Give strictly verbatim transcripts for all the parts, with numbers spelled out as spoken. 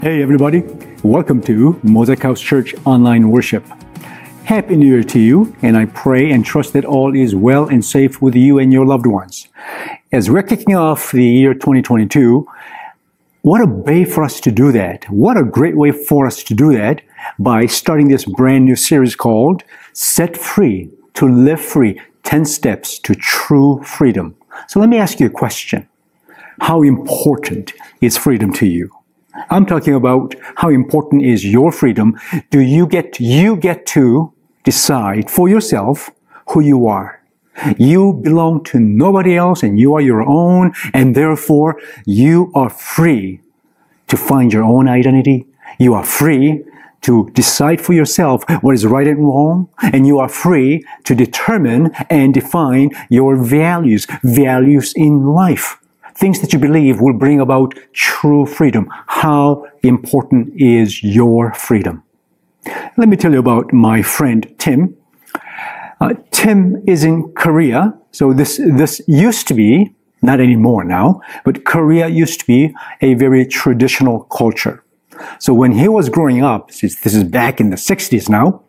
Hey everybody, welcome to Mosaic House Church Online Worship. Happy New Year to you, and I pray and trust that all is well and safe with you and your loved ones. As we're kicking off the year twenty twenty-two, what a way for us to do that. What a great way for us to do that by starting this brand new series called Set Free to Live Free, ten Steps to True Freedom. So let me ask you a question. How important is freedom to you? I'm talking about how important is your freedom. Do you get you get to decide for yourself who you are? You belong to nobody else and you are your own, and therefore you are free to find your own identity. You are free to decide for yourself what is right and wrong, and you are free to determine and define your values, values in life. Things that you believe will bring about true freedom. How important is your freedom? Let me tell you about my friend Tim. Uh, Tim is in Korea. So this, this used to be, not anymore now, but Korea used to be a very traditional culture. So when he was growing up, this is back in the sixties now,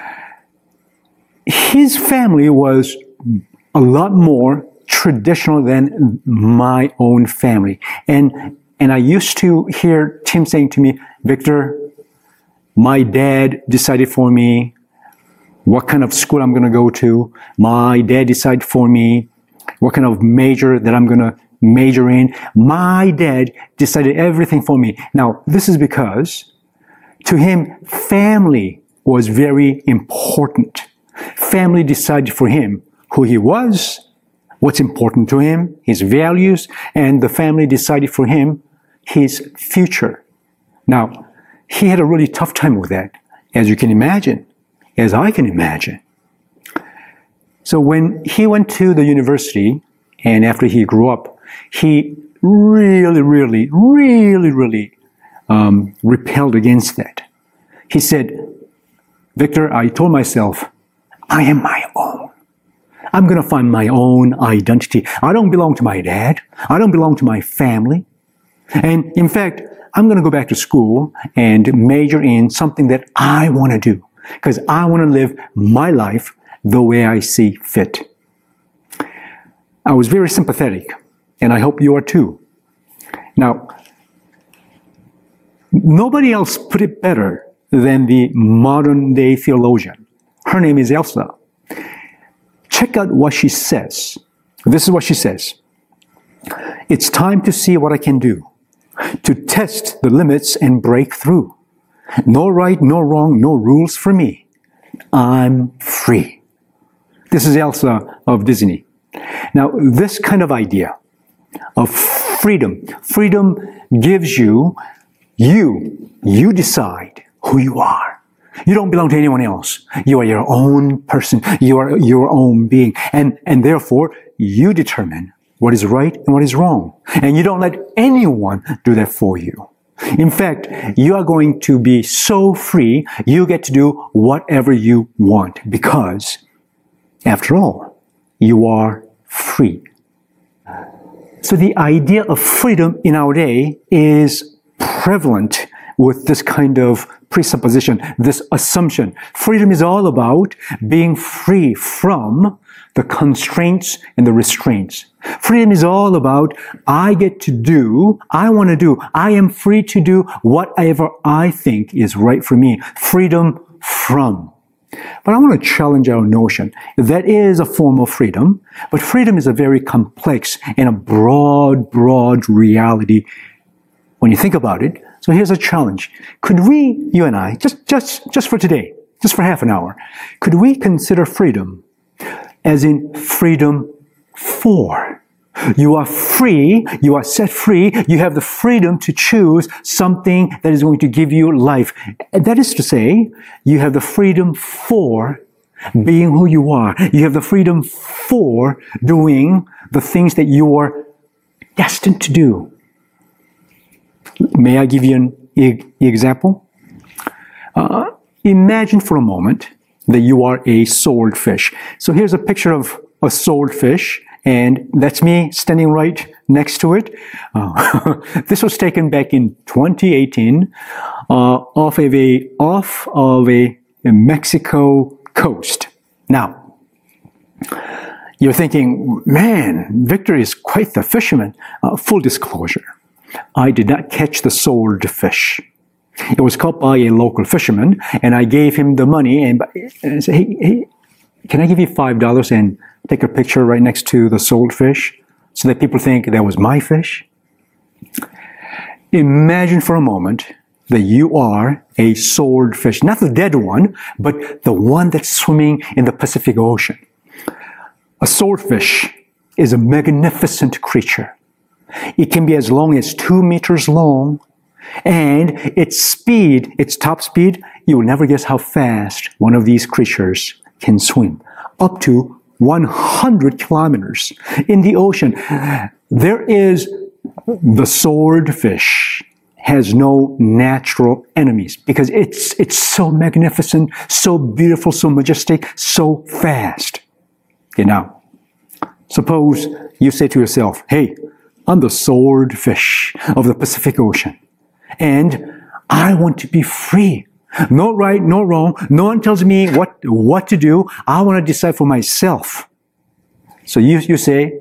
his family was a lot more traditional than my own family. And and I used to hear Tim saying to me, Victor, my dad decided for me what kind of school I'm going to go to. My dad decided for me what kind of major that I'm going to major in. My dad decided everything for me. Now, this is because to him, family was very important. Family decided for him who he was, what's important to him, his values, and the family decided for him his future. Now, he had a really tough time with that, as you can imagine, as I can imagine. So when he went to the university, and after he grew up, he really, really, really, really um, repelled against that. He said, Victor, I told myself, I am my own. I'm going to find my own identity. I don't belong to my dad. I don't belong to my family. And in fact, I'm going to go back to school and major in something that I want to do because I want to live my life the way I see fit. I was very sympathetic, and I hope you are too. Now, nobody else put it better than the modern day theologian. Her name is Elsa. Check out what she says. This is what she says. It's time to see what I can do, to test the limits and break through. No right, no wrong, no rules for me. I'm free. This is Elsa of Disney. Now, this kind of idea of freedom, freedom gives you, you, you decide who you are. You don't belong to anyone else. You are your own person. You are your own being. And, and therefore, you determine what is right and what is wrong. And you don't let anyone do that for you. In fact, you are going to be so free, you get to do whatever you want because, after all, you are free. So the idea of freedom in our day is prevalent with this kind of presupposition, this assumption. Freedom is all about being free from the constraints and the restraints. Freedom is all about, I get to do, I want to do, I am free to do whatever I think is right for me. Freedom from. But I want to challenge our notion. That is a form of freedom, but freedom is a very complex and a broad, broad reality when you think about it. So here's a challenge. Could we, you and I, just, just, just for today, just for half an hour, could we consider freedom as in freedom for? You are free, you are set free, you have the freedom to choose something that is going to give you life. And that is to say, you have the freedom for being who you are. You have the freedom for doing the things that you are destined to do. May I give you an e- example? Uh, imagine for a moment that you are a swordfish. So here's a picture of a swordfish, and that's me standing right next to it. Uh, this was taken back in twenty eighteen uh, off of a off of a, a Mexico coast. Now, you're thinking, man, Victor is quite the fisherman. Uh, full disclosure, I did not catch the sold fish. It was caught by a local fisherman, and I gave him the money and, and I said, hey, hey, can I give you five dollars and take a picture right next to the sold fish so that people think that was my fish? Imagine for a moment that you are a sold fish, not the dead one, but the one that's swimming in the Pacific Ocean. A swordfish is a magnificent creature. It can be as long as two meters long, and its speed, its top speed, you will never guess how fast one of these creatures can swim. Up to one hundred kilometers in the ocean. There is the swordfish has no natural enemies because it's it's so magnificent, so beautiful, so majestic, so fast. You know, suppose you say to yourself, hey, I'm the swordfish of the Pacific Ocean, and I want to be free. No right, no wrong. No one tells me what, what to do. I want to decide for myself. So you, you say,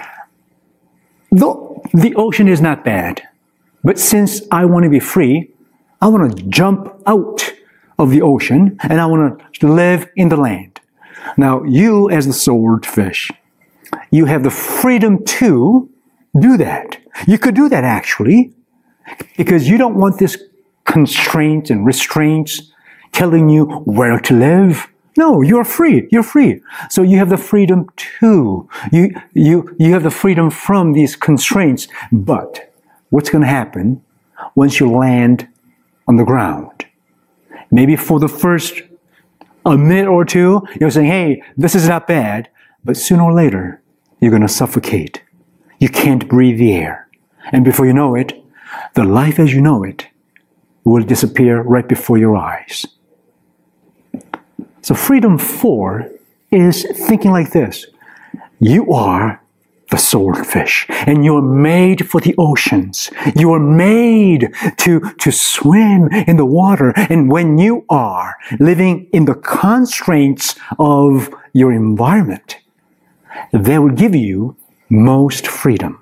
the, the ocean is not bad, but since I want to be free, I want to jump out of the ocean and I want to live in the land. Now, you as the swordfish, you have the freedom to do that. You could do that actually, because you don't want this constraints and restraints telling you where to live. No, you're free. You're free. So you have the freedom to. You, you, you have the freedom from these constraints. But what's going to happen once you land on the ground? Maybe for the first a minute or two, you're saying, hey, this is not bad. But sooner or later, you're going to suffocate. You can't breathe the air. And before you know it, the life as you know it will disappear right before your eyes. So freedom four is thinking like this. You are the swordfish, and you're made for the oceans. You are made to, to swim in the water. And when you are living in the constraints of your environment, they will give you most freedom.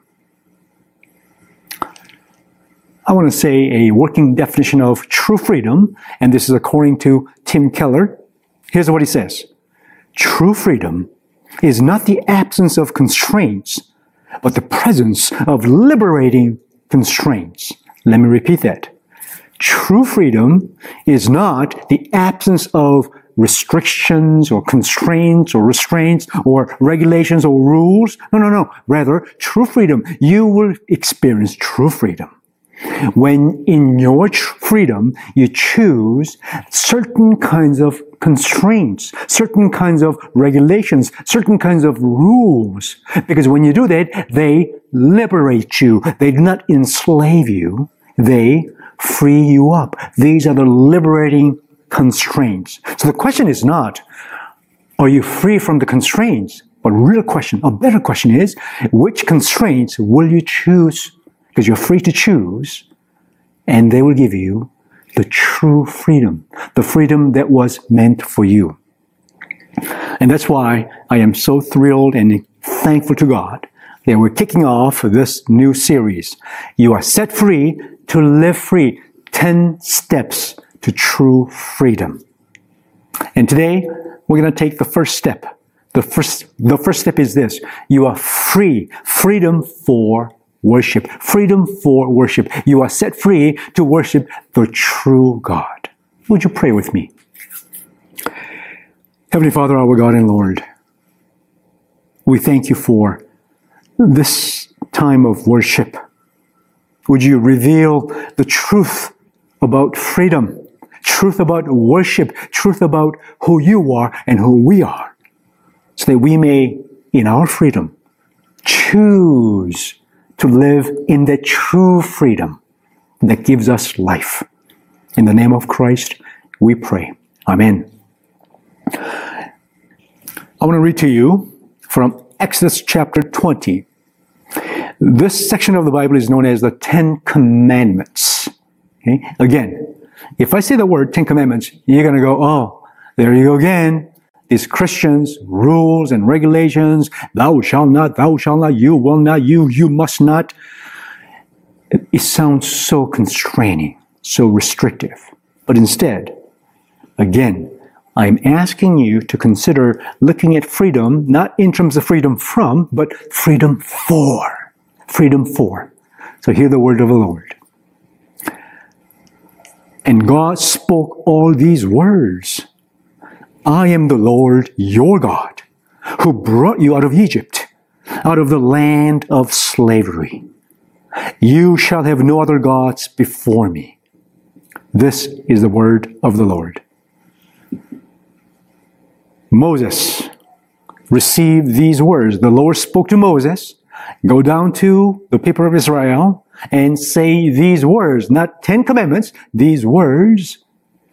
I want to say a working definition of true freedom, and this is according to Tim Keller. Here's what he says. True freedom is not the absence of constraints, but the presence of liberating constraints. Let me repeat that. True freedom is not the absence of restrictions or constraints or restraints or regulations or rules. No, no, no. Rather, true freedom, you will experience true freedom when in your freedom you choose certain kinds of constraints, certain kinds of regulations, certain kinds of rules. Because when you do that, they liberate you. They do not enslave you. They free you up. These are the liberating constraints. So the question is not, are you free from the constraints? But real question, a better question is, which constraints will you choose? Because you're free to choose, and they will give you the true freedom, the freedom that was meant for you. And that's why I am so thrilled and thankful to God that we're kicking off this new series. You are set free to live free. ten steps to true freedom. And today, we're going to take the first step. The first, the first step is this. You are free. Freedom for worship. Freedom for worship. You are set free to worship the true God. Would you pray with me? Heavenly Father, our God and Lord, we thank you for this time of worship. Would you reveal the truth about freedom, truth about worship, truth about who you are and who we are, so that we may, in our freedom, choose to live in the true freedom that gives us life. In the name of Christ, we pray. Amen. I want to read to you from Exodus chapter twenty. This section of the Bible is known as the Ten Commandments. Okay? Again, if I say the word Ten Commandments, you're going to go, oh, there you go again. These Christians, rules and regulations, thou shalt not, thou shalt not, you will not, you, you must not. It, it sounds so constraining, so restrictive. But instead, again, I'm asking you to consider looking at freedom, not in terms of freedom from, but freedom for. Freedom for. So hear the word of the Lord. And God spoke all these words. I am the Lord your God, who brought you out of Egypt, out of the land of slavery. You shall have no other gods before me. This is the word of the Lord. Moses received these words. The Lord spoke to Moses, go down to the people of Israel and say these words, not Ten Commandments, these words.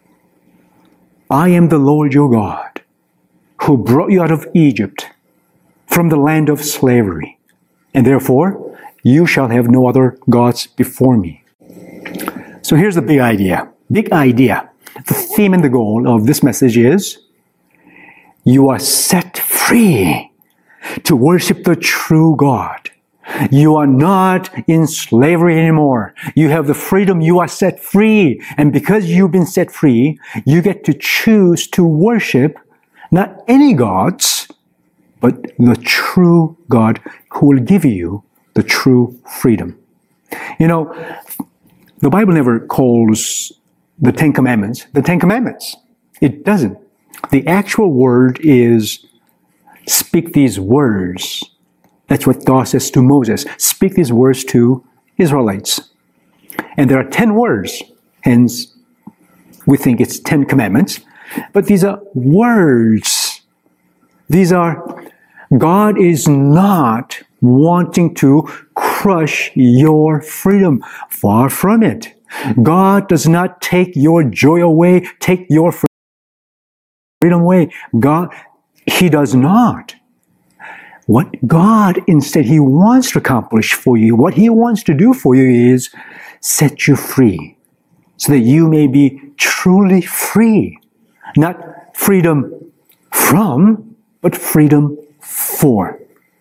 I am the Lord your God, who brought you out of Egypt from the land of slavery. And therefore, you shall have no other gods before me. So here's the big idea. Big idea. The theme and the goal of this message is, you are set free to worship the true God. You are not in slavery anymore. You have the freedom. You are set free. And because you've been set free, you get to choose to worship not any gods, but the true God who will give you the true freedom. You know, the Bible never calls the Ten Commandments the Ten Commandments. It doesn't. The actual word is, speak these words. That's what God says to Moses. Speak these words to Israelites. And there are ten words. Hence, we think it's Ten Commandments. But these are words. These are, God is not wanting to crush your freedom. Far from it. God does not take your joy away, take your freedom away. God, He does not. What God, instead, He wants to accomplish for you, what He wants to do for you is set you free so that you may be truly free. Not freedom from, but freedom for.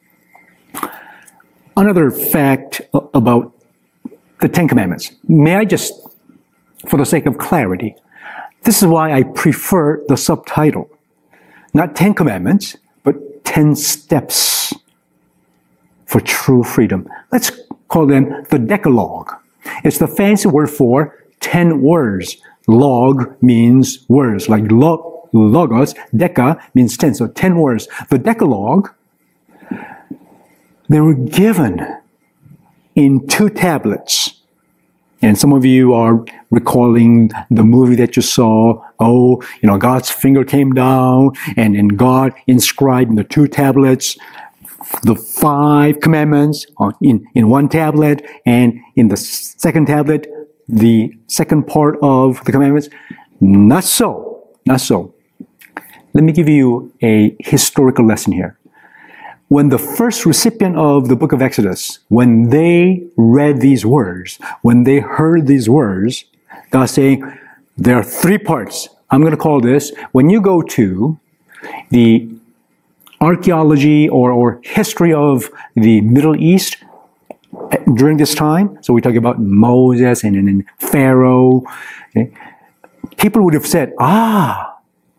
Another fact about the Ten Commandments. May I just, for the sake of clarity, this is why I prefer the subtitle. Not Ten Commandments, but Ten Steps for True Freedom. Let's call them the Decalogue. It's the fancy word for ten words. Log means words, like lo- logos. Deca means ten, so ten words. The Decalogue, they were given in two tablets. And some of you are recalling the movie that you saw. Oh, you know, God's finger came down and, and God inscribed in the two tablets the five commandments in, in one tablet, and in the second tablet, the second part of the commandments. Not so. Not so. Let me give you a historical lesson here. When the first recipient of the book of Exodus, when they read these words, when they heard these words, God saying, there are three parts. I'm going to call this, when you go to the archaeology or, or history of the Middle East during this time, so we talk about Moses and, and, and Pharaoh, okay, people would have said, ah,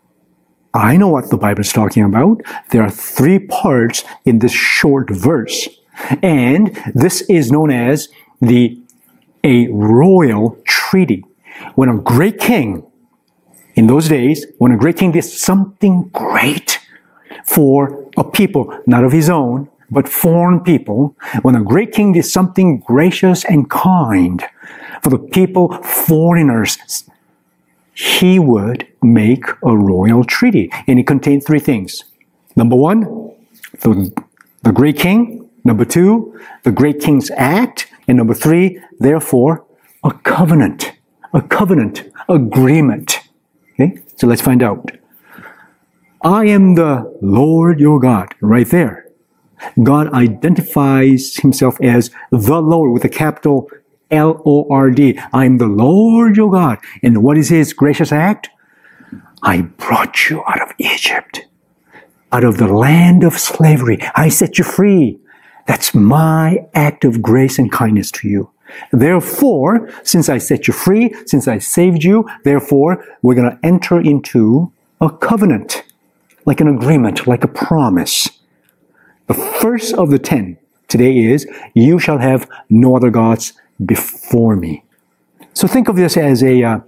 I know what the Bible is talking about. There are three parts in this short verse. And this is known as the a royal treaty. When a great king, in those days, when a great king did something great for a people, not of his own, but foreign people, when a great king did something gracious and kind for the people, foreigners, he would make a royal treaty. And it contained three things. Number one, the, the great king. Number two, the great king's act. And number three, therefore, a covenant. A covenant. Agreement. Okay? So let's find out. I am the Lord your God. Right there. God identifies himself as the Lord with a capital L O R D. I am the Lord your God. And what is his gracious act? I brought you out of Egypt, out of the land of slavery. I set you free. That's my act of grace and kindness to you. Therefore, since I set you free, since I saved you, therefore, we're going to enter into a covenant, like an agreement, like a promise. The first of the ten today is, you shall have no other gods before me. So think of this as a uh,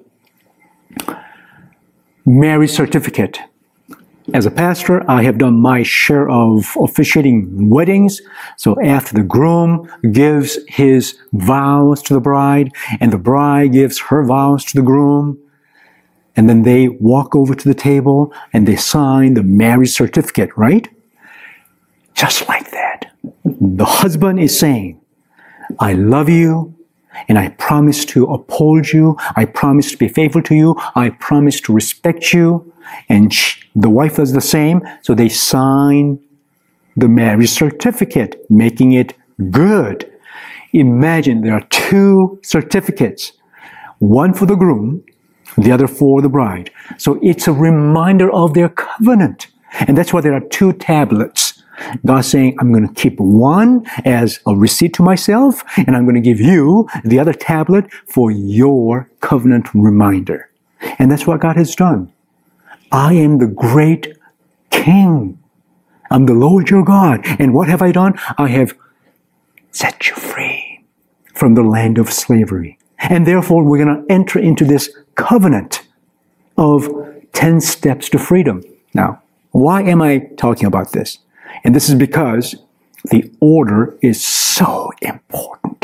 marriage certificate. As a pastor, I have done my share of officiating weddings. So after the groom gives his vows to the bride, and the bride gives her vows to the groom, and then they walk over to the table and they sign the marriage certificate, right? Just like that. The husband is saying, I love you, and I promise to uphold you. I promise to be faithful to you. I promise to respect you. And she, the wife does the same. So they sign the marriage certificate, making it good. Imagine there are two certificates, one for the groom, the other for the bride. So it's a reminder of their covenant. And that's why there are two tablets. God's saying, I'm going to keep one as a receipt to myself, and I'm going to give you the other tablet for your covenant reminder. And that's what God has done. I am the great King. I'm the Lord your God. And what have I done? I have set you free from the land of slavery. And therefore, we're going to enter into this covenant of ten steps to freedom. Now, why am I talking about this? And this is because the order is so important.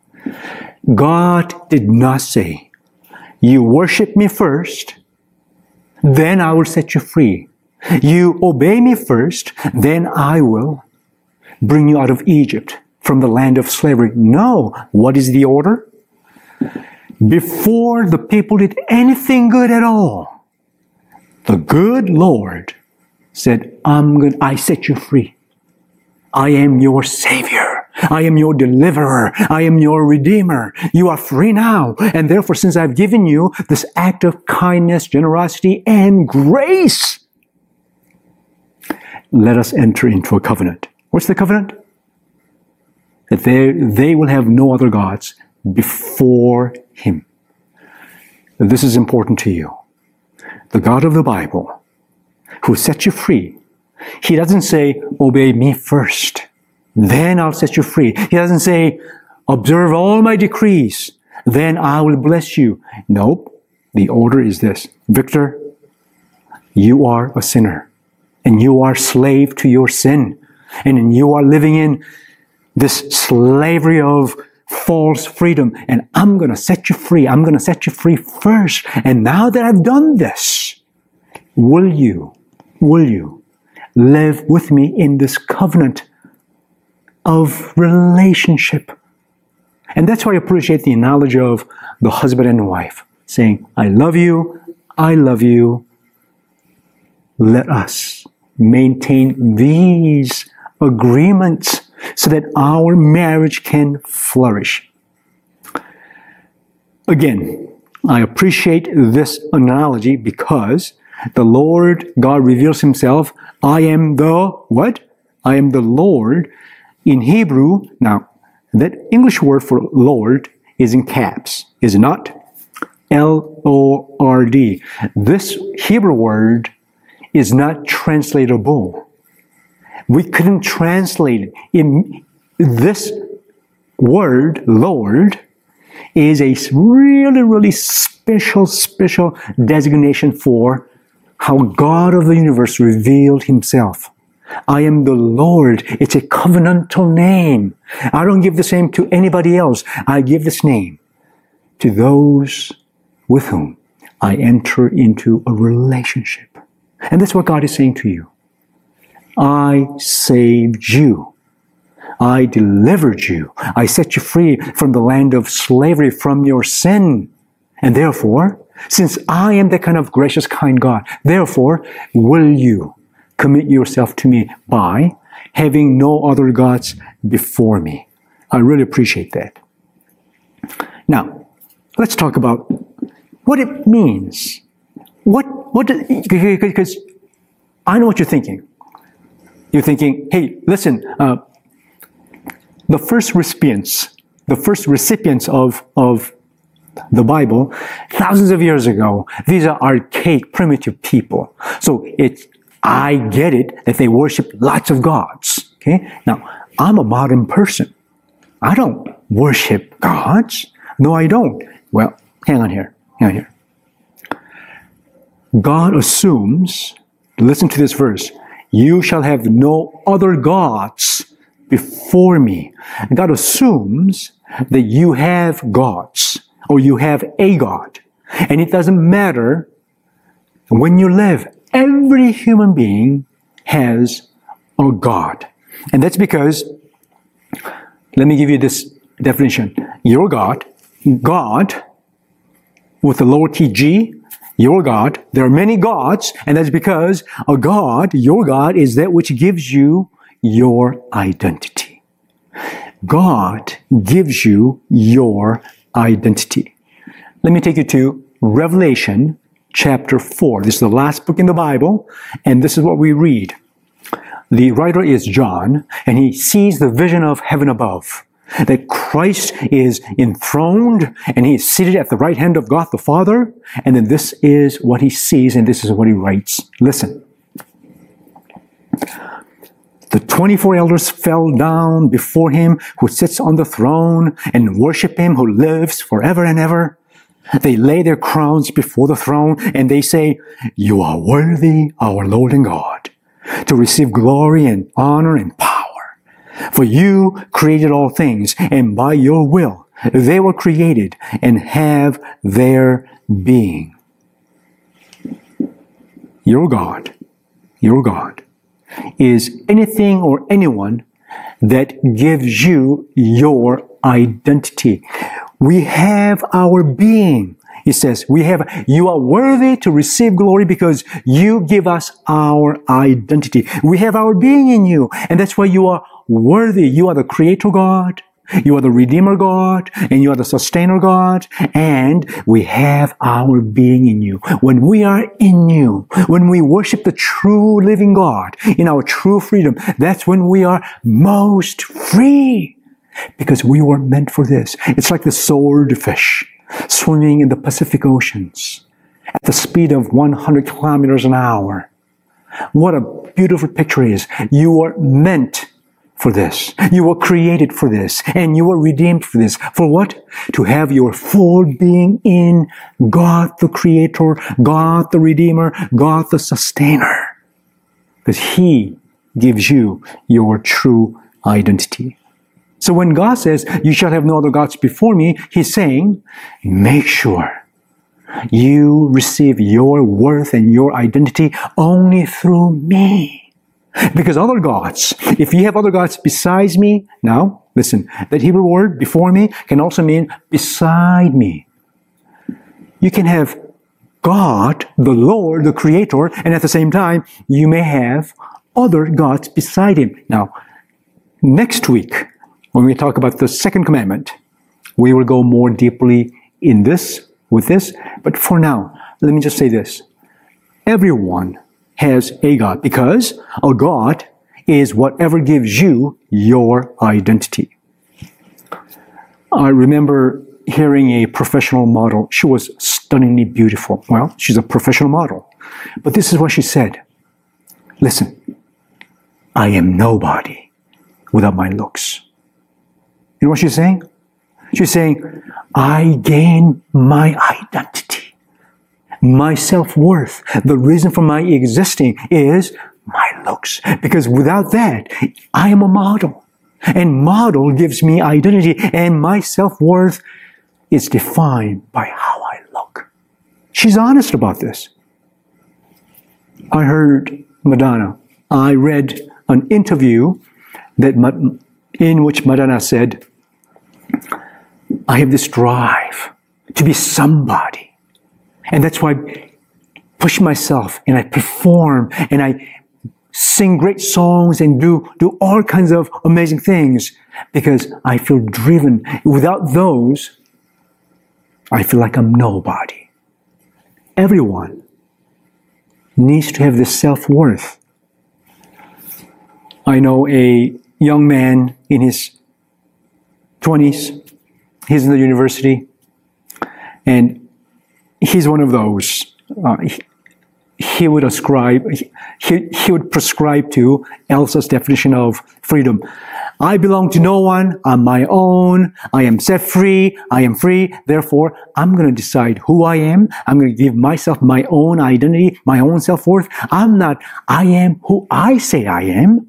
God did not say, you worship me first, then I will set you free. You obey me first, then I will bring you out of Egypt from the land of slavery. No. What is the order? Before the people did anything good at all, the good Lord said, I'm good. I set you free. I am your Savior. I am your deliverer. I am your Redeemer. You are free now. And therefore, since I've given you this act of kindness, generosity, and grace, let us enter into a covenant. What's the covenant? That they, they will have no other gods before Him. This is important to you. The God of the Bible, who set you free, He doesn't say, obey me first, then I'll set you free. He doesn't say, observe all my decrees, then I will bless you. Nope. The order is this. Victor, you are a sinner, and you are slave to your sin, and you are living in this slavery of false freedom, and I'm going to set you free. I'm going to set you free first. And now that I've done this, will you, will you live with me in this covenant of relationship? And that's why I appreciate the analogy of the husband and wife saying, I love you, I love you. Let us maintain these agreements so that our marriage can flourish. Again, I appreciate this analogy because the Lord God reveals Himself. I am the what? I am the Lord. In Hebrew, now, that English word for Lord is in caps, is it not? L O R D. This Hebrew word is not translatable. We couldn't translate it. In this word, Lord, is a really, really special, special designation for how God of the universe revealed Himself. I am the Lord. It's a covenantal name. I don't give this name to anybody else. I give this name to those with whom I enter into a relationship. And that's what God is saying to you. I saved you. I delivered you. I set you free from the land of slavery, from your sin. And therefore, since I am the kind of gracious, kind God, therefore, will you commit yourself to me by having no other gods before me. I really appreciate that. Now, let's talk about what it means. What, what, because I know what you're thinking. You're thinking, hey, listen, uh, the first recipients, the first recipients of, of the Bible, thousands of years ago, these are archaic, primitive people. So it's, I get it that they worship lots of gods. Okay? Now, I'm a modern person. I don't worship gods. No, I don't. Well, hang on here. Hang on here. God assumes, listen to this verse, you shall have no other gods before me. God assumes that you have gods, or you have a God. And it doesn't matter when you live, every human being has a God. And that's because, let me give you this definition. Your God, God, with the lower t g, your God, there are many gods, and that's because a God, your God, is that which gives you your identity. God gives you your identity. Let me take you to Revelation chapter four. This is the last book in the Bible, and this is what we read. The writer is John, and he sees the vision of heaven above, that Christ is enthroned, and he is seated at the right hand of God the Father, and then this is what he sees, and this is what he writes. Listen. The twenty-four elders fell down before him who sits on the throne and worship him who lives forever and ever. They lay their crowns before the throne and they say, you are worthy, our Lord and God, to receive glory and honor and power. For you created all things, and by your will they were created and have their being. Your God, your God, is anything or anyone that gives you your identity. We have our being. It says, we have, you are worthy to receive glory because you give us our identity. We have our being in you, and that's why you are worthy. You are the Creator God, you are the Redeemer God, and you are the Sustainer God, and we have our being in you. When we are in you, when we worship the true living God in our true freedom, that's when we are most free, because we were meant for this. It's like the swordfish swimming in the Pacific Oceans at the speed of one hundred kilometers an hour. What a beautiful picture it is. You are meant for this. You were created for this, and you were redeemed for this. For what? To have your full being in God the Creator, God the Redeemer, God the Sustainer. Because He gives you your true identity. So when God says, you shall have no other gods before me, He's saying, make sure you receive your worth and your identity only through me. Because other gods, if you have other gods besides me, now, listen, that Hebrew word before me can also mean beside me. You can have God, the Lord, the Creator, and at the same time, you may have other gods beside Him. Now, next week, when we talk about the second commandment, we will go more deeply in this, with this, but for now, let me just say this. Everyone has a God, because a God is whatever gives you your identity. I remember hearing a professional model. She was stunningly beautiful. Well, she's a professional model. But this is what she said. Listen, I am nobody without my looks. You know what she's saying? She's saying, I gain my identity. My self-worth, the reason for my existing is my looks. Because without that, I am a model. And model gives me identity, and my self-worth is defined by how I look. She's honest about this. I heard Madonna. I read an interview that in which Madonna said, I have this drive to be somebody. And that's why I push myself and I perform and I sing great songs and do, do all kinds of amazing things because I feel driven. Without those, I feel like I'm nobody. Everyone needs to have this self-worth. I know a young man in his twenties. He's in the university, and he's one of those. Uh, he, he would ascribe, he, he would prescribe to Elsa's definition of freedom. I belong to no one. I'm my own. I am set free. I am free. Therefore, I'm going to decide who I am. I'm going to give myself my own identity, my own self-worth. I'm not, I am who I say I am.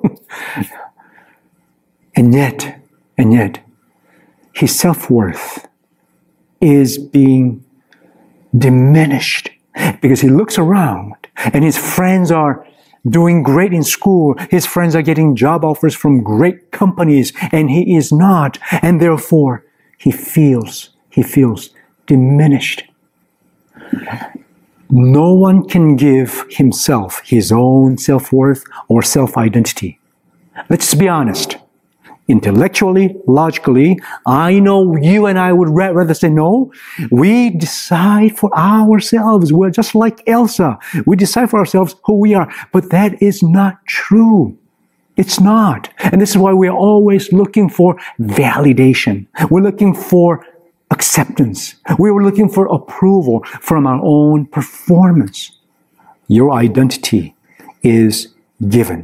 And yet, and yet, his self-worth is being diminished because he looks around and his friends are doing great in school. His friends are getting job offers from great companies and he is not. And therefore, he feels, he feels diminished. No one can give himself his own self-worth or self-identity. Let's be honest. Intellectually, logically, I know you and I would rather say no. We decide for ourselves. We're just like Elsa. We decide for ourselves who we are. But that is not true. It's not. And this is why we're always looking for validation. We're looking for acceptance. We were looking for approval from our own performance. Your identity is given.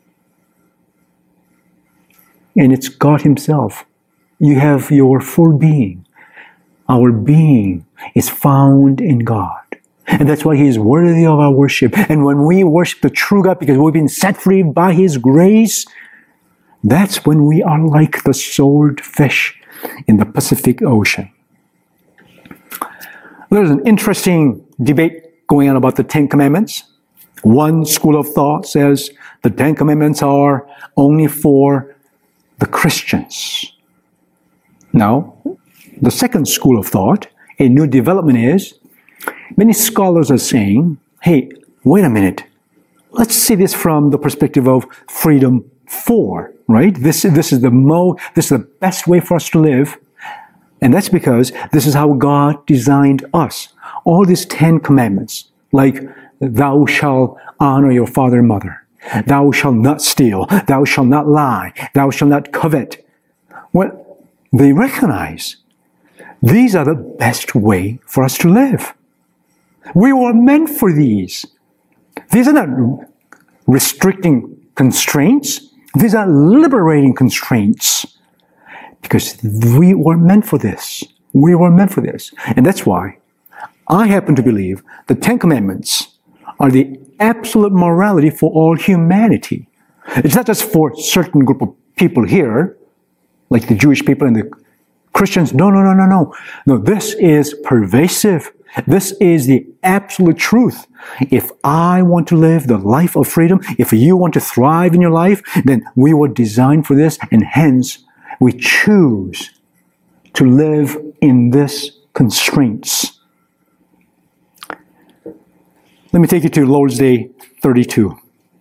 And it's God Himself. You have your full being. Our being is found in God. And that's why He is worthy of our worship. And when we worship the true God because we've been set free by His grace, that's when we are like the swordfish in the Pacific Ocean. There's an interesting debate going on about the Ten Commandments. One school of thought says the Ten Commandments are only for the Christians. Now, the second school of thought, a new development is, many scholars are saying, hey, wait a minute. Let's see this from the perspective of freedom for, right? This, this is the mo, this is the best way for us to live. And that's because this is how God designed us. All these Ten Commandments, like thou shalt honor your father and mother. Thou shalt not steal. Thou shalt not lie. Thou shalt not covet. Well, they recognize these are the best way for us to live. We were meant for these. These are not restricting constraints. These are liberating constraints. Because we were meant for this. We were meant for this. And that's why I happen to believe the Ten Commandments are the absolute morality for all humanity. It's not just for a certain group of people here, like the Jewish people and the Christians. No, no, no, no, no. No, this is pervasive. This is the absolute truth. If I want to live the life of freedom, if you want to thrive in your life, then we were designed for this, and hence we choose to live in this constraints. Let me take you to Lord's Day thirty-two.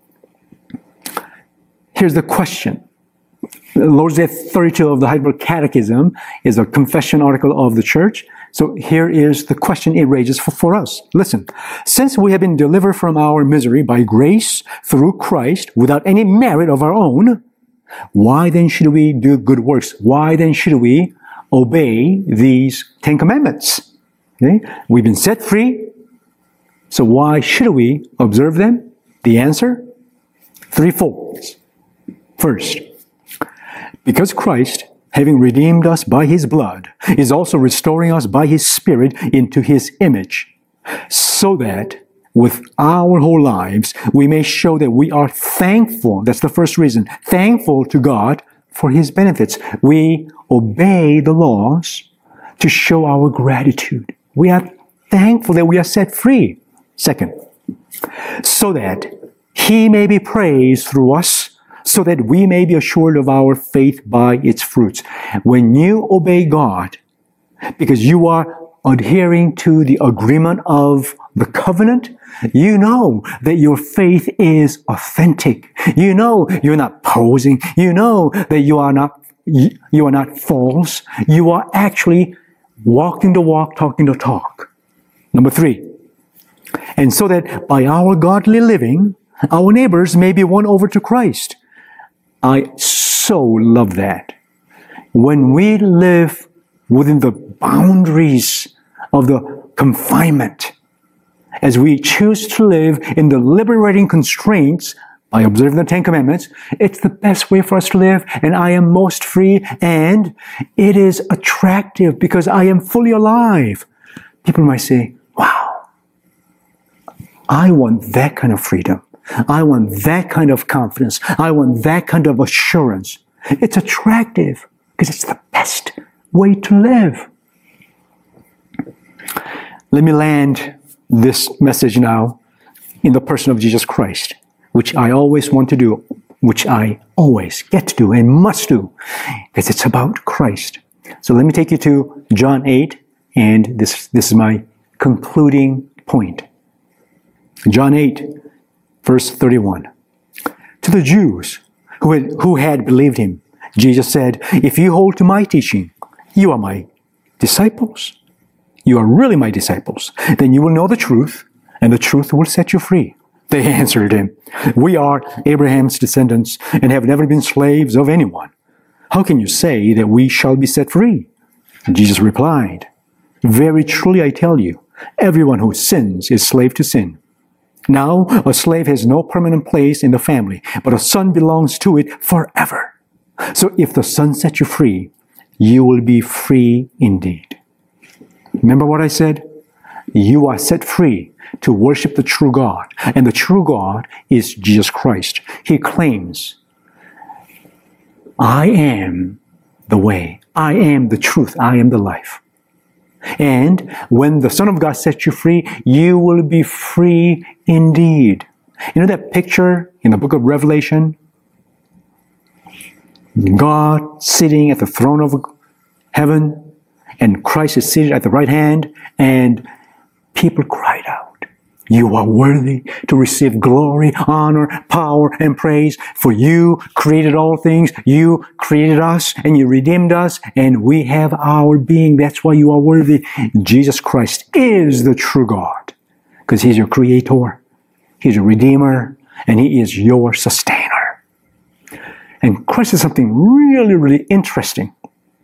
Here's the question. Lord's Day thirty-two of the Heidelberg Catechism is a confession article of the church. So here is the question it raises for, for us. Listen, since we have been delivered from our misery by grace through Christ without any merit of our own, why then should we do good works? Why then should we obey these Ten Commandments? Okay? We've been set free. So why should we observe them? The answer? Threefold. First, because Christ, having redeemed us by His blood, is also restoring us by His Spirit into His image, so that with our whole lives we may show that we are thankful. That's the first reason. Thankful to God for His benefits. We obey the laws to show our gratitude. We are thankful that we are set free. Second, so that He may be praised through us, so that we may be assured of our faith by its fruits. When you obey God, because you are adhering to the agreement of the covenant, you know that your faith is authentic. You know you're not posing. You know that you are not, you are not false. You are actually walking the walk, talking the talk. Number three, and so that by our godly living, our neighbors may be won over to Christ. I so love that. When we live within the boundaries of the confinement, as we choose to live in the liberating constraints by observing the Ten Commandments, it's the best way for us to live, and I am most free, and it is attractive because I am fully alive. People might say, wow, I want that kind of freedom. I want that kind of confidence. I want that kind of assurance. It's attractive because it's the best way to live. Let me land this message now in the person of Jesus Christ, which I always want to do, which I always get to do and must do, because it's about Christ. So let me take you to John eight, and this, this is my concluding point. John eight, verse thirty-one. To the Jews who had, who had believed him, Jesus said, if you hold to my teaching, you are my disciples. You are really my disciples. Then you will know the truth, and the truth will set you free. They answered him, we are Abraham's descendants and have never been slaves of anyone. How can you say that we shall be set free? And Jesus replied, very truly I tell you, everyone who sins is slave to sin. Now, a slave has no permanent place in the family, but a son belongs to it forever. So if the Son sets you free, you will be free indeed. Remember what I said? You are set free to worship the true God, and the true God is Jesus Christ. He claims, I am the way, I am the truth, I am the life. And when the Son of God sets you free, you will be free indeed. You know that picture in the book of Revelation? God sitting at the throne of heaven, and Christ is seated at the right hand, and people cried out, you are worthy to receive glory, honor, power, and praise, for you created all things, you created us, and you redeemed us, and we have our being. That's why you are worthy. Jesus Christ is the true God, because He's your creator, He's your redeemer, and He is your sustainer. And Christ is something really, really interesting.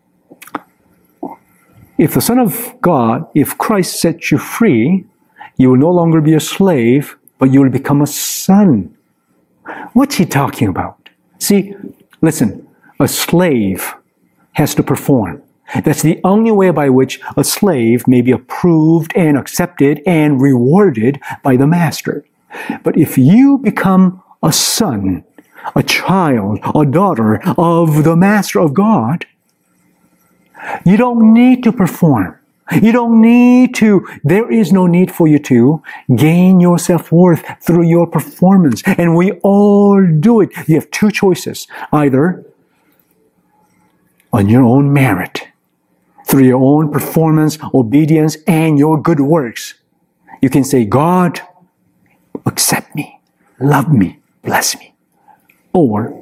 If the Son of God, if Christ sets you free, you will no longer be a slave, but you will become a son. What's he talking about? See, listen, a slave has to perform. That's the only way by which a slave may be approved and accepted and rewarded by the master. But if you become a son, a child, a daughter of the master of God, you don't need to perform. You don't need to, there is no need for you to gain your self-worth through your performance. And we all do it. You have two choices. Either on your own merit, through your own performance, obedience, and your good works. You can say, God, accept me, love me, bless me. Or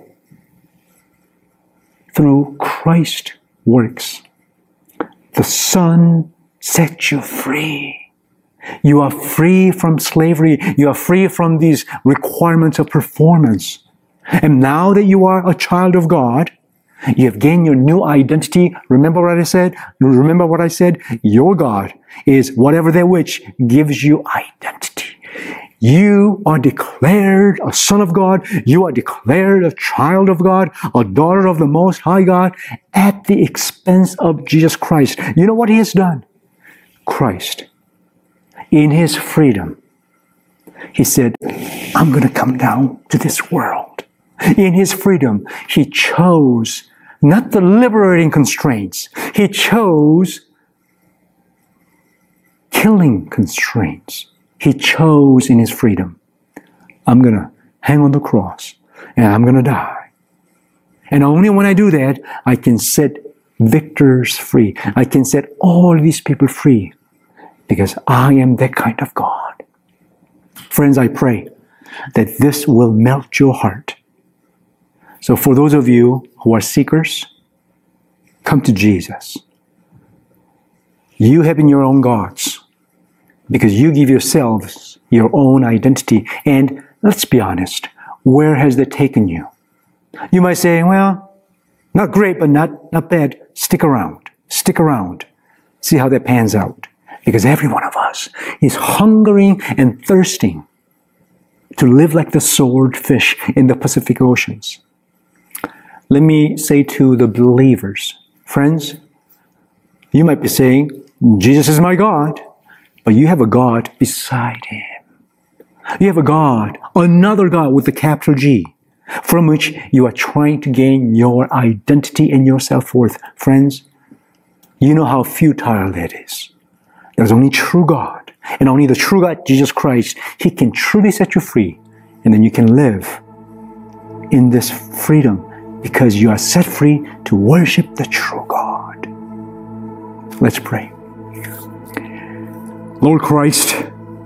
through Christ's works. The Son sets you free. You are free from slavery. You are free from these requirements of performance. And now that you are a child of God, you have gained your new identity. Remember what I said? Remember what I said? Your God is whatever that which gives you identity. You are declared a son of God. You are declared a child of God, a daughter of the Most High God, at the expense of Jesus Christ. You know what He has done? Christ, in His freedom, He said, I'm going to come down to this world. In His freedom, He chose not the liberating constraints. He chose killing constraints. He chose in His freedom, I'm going to hang on the cross and I'm going to die. And only when I do that, I can set victors free. I can set all these people free because I am that kind of God. Friends, I pray that this will melt your heart. So for those of you who are seekers, come to Jesus. You have been your own gods because you give yourselves your own identity. And let's be honest, where has that taken you? You might say, well, not great, but not, not bad. Stick around. Stick around. See how that pans out. Because every one of us is hungering and thirsting to live like the swordfish in the Pacific Oceans. Let me say to the believers, friends, you might be saying, Jesus is my God, but you have a God beside Him. You have a God, another God with a capital G, from which you are trying to gain your identity and your self-worth. Friends, you know how futile that is. There's only true God, and only the true God, Jesus Christ. He can truly set you free, and then you can live in this freedom because you are set free to worship the true God. Let's pray. Lord Christ,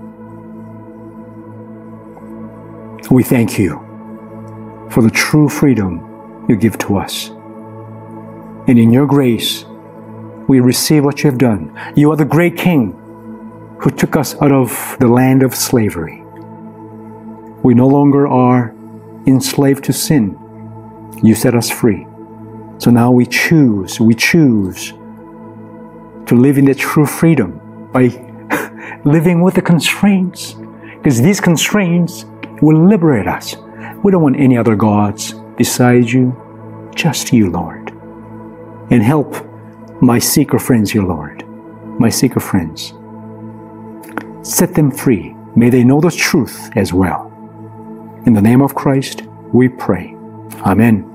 we thank you for the true freedom you give to us. And in your grace, we receive what you have done. You are the great King who took us out of the land of slavery. We no longer are enslaved to sin. You set us free. So now we choose, we choose to live in that true freedom by living with the constraints. Because these constraints will liberate us. We don't want any other gods besides you, just you, Lord. And help my seeker friends here, Lord. My seeker friends. Set them free. May they know the truth as well. In the name of Christ, we pray. Amen.